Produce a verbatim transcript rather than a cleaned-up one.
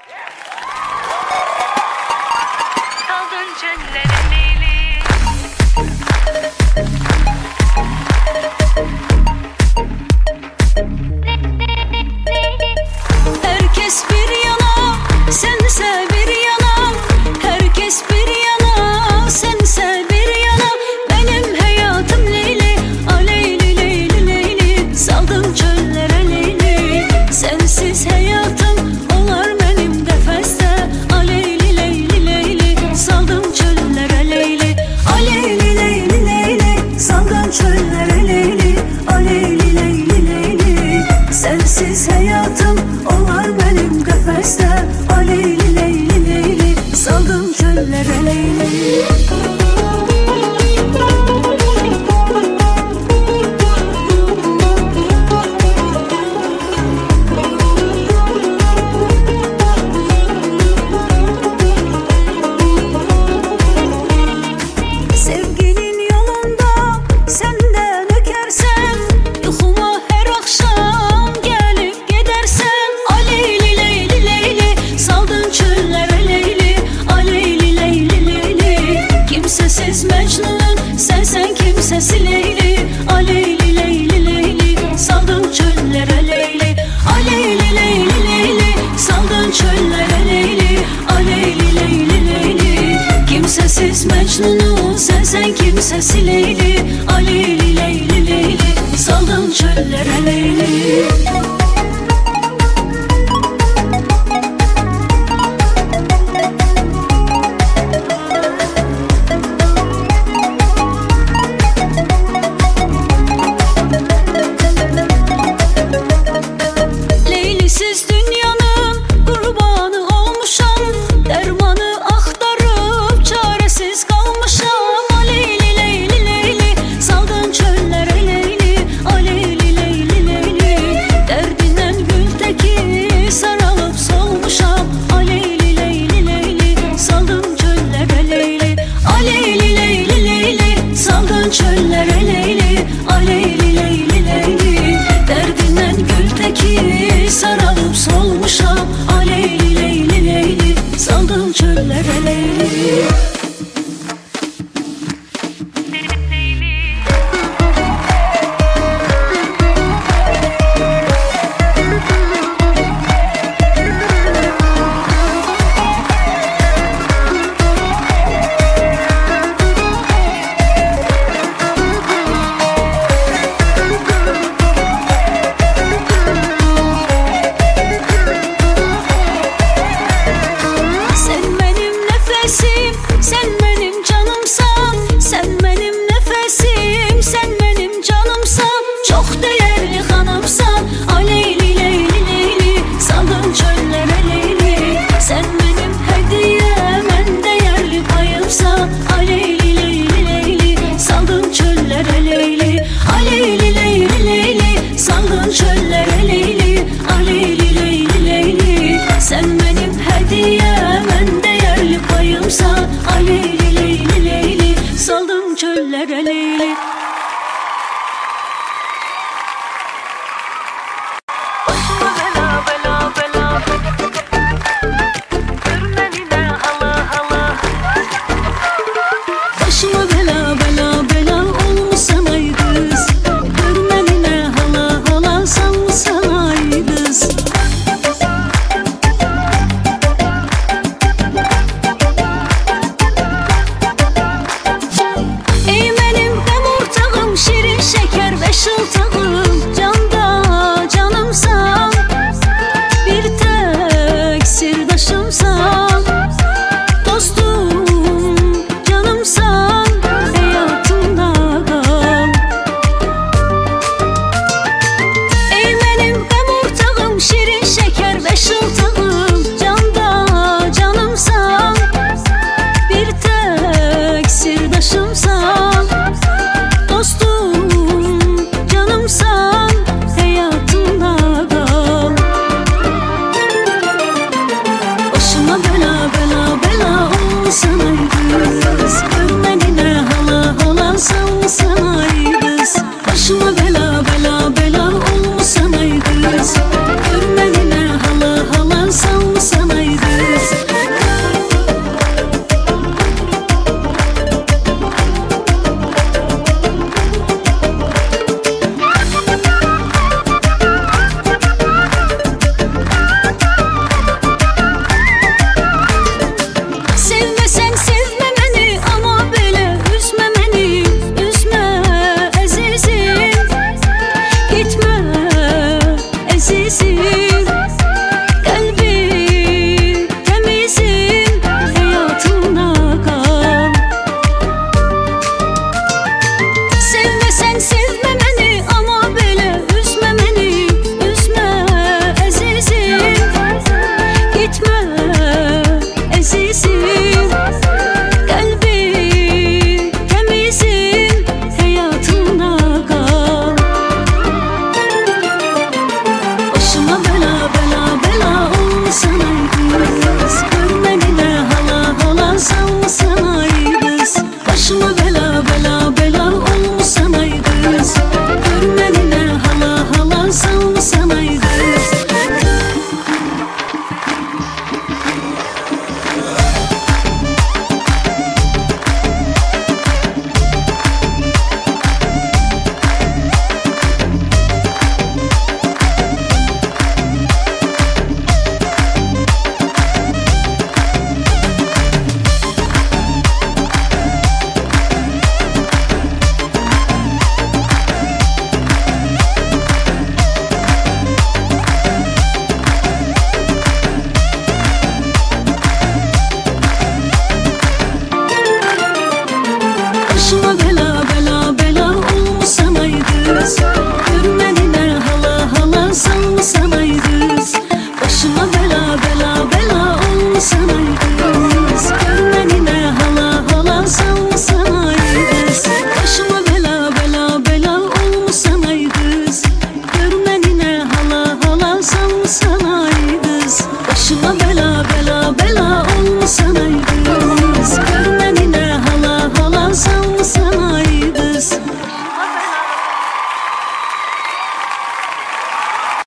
Saldın çöllere Leyli. Herkes bir yana, sense bir yana. Herkes bir yana, sense bir yana. Benim hayatım Leyli, a Leyli, Leyli, Leyli. Saldım çöllere Leyli. Sensiz hayatım olar benim defeste, a Leyli, Leyli, Leyli. Saldım çöllere Leyli, a Leyli, Leyli, Leyli. Saldım çöllere Leyli, a Leyli, Leyli, Leyli. Sensiz hayatım olar benim kafeste, a Leyli, Leyli, Leyli. Saldım çöllere Leyli. Sevginin yolunda senden ökersen, yuxuma her akşam gelip gidersen, a Leyli, Leyli, Leyli. Saldın çöllere Leyli, a Leyli, Leyli, Leyli. Kimsesiz Mecnun, sensen kimsesi Leyli, a Leyli, Leyli, Leyli. Saldın çöllere Leyli, a Leyli, Leyli, Leyli. Saldın çöllere Leyli, a Leyli, Leyli, Leyli. Kimsesiz Mecnun'u, sensen kimsesi Leyli, a Leyli, Leyli, Leyli. Saldın çöllere Leyli. Leylisiz dünyanın kurbanı olmuşam, dermanı aktarıp çaresiz kalmışam, a Leyli, Leyli, Leyli. Saldın çöllere Leyli, a Leyli, Leyli, Leyli. Derdinden gülteki saralıp solmuşam, a Leyli, Leyli, Leyli. Saldın çöllere Leyli, a Leyli, Leyli, Leyli. Saldın çöllere Leyli, a Leyli, Leyli, Leyli. Derdinden gülteki saralıp solmuşam, a Leyli, Leyli, Leyli. Saldım çöllere Leyli. Sen benim nefesim, sen benim canımsan. Sen benim nefesim, sen benim canımsan. Çok değerli hanımsan, a Leyli, Leyli, Leyli. Saldım çöllere Leyli. Sen benim hediyem, en değerli payımsan, a Leyli, Leyli, Leyli. Saldım çöllere Leyli, a Leyli, Leyli, Leyli. Saldım çöllere Leyli, a Leyli, Leyli, Leyli. Sen benim hediyem, en değerli payımsan, a Leyli, Leyli, Leyli. Saldım çöllere Leyli. Başıma bela bela bela. Görmenine hala hala. Başıma bela bela bela olmuşsan ay kız. Görmenine hala hala salmışsan ay kız. Ey benim dem ortağım, şirin şeker ve şıltağım. Canda canımsan, bir tek sirdaşımsan. Dostum canımsan, hayatımda kal. Ey benim dem ortağım, şirin şeker ve şıltağım. Canda canımsan, bir tek sirdaşımsan. Dostum canımsan, hayatımda kal. Başıma bela bela bela olmuşsan